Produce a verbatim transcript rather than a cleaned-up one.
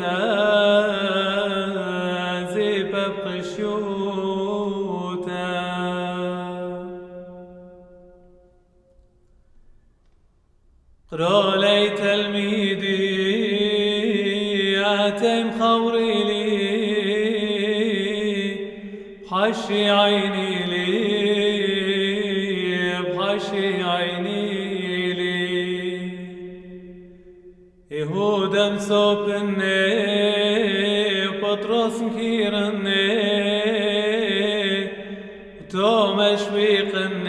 زي ببقشوتا قرا لي تلميذي ياتم خوري لي بحشي عيني لي بحشي عيني لي يهودا مسوبني بطرس مكيرني وتوما شويقني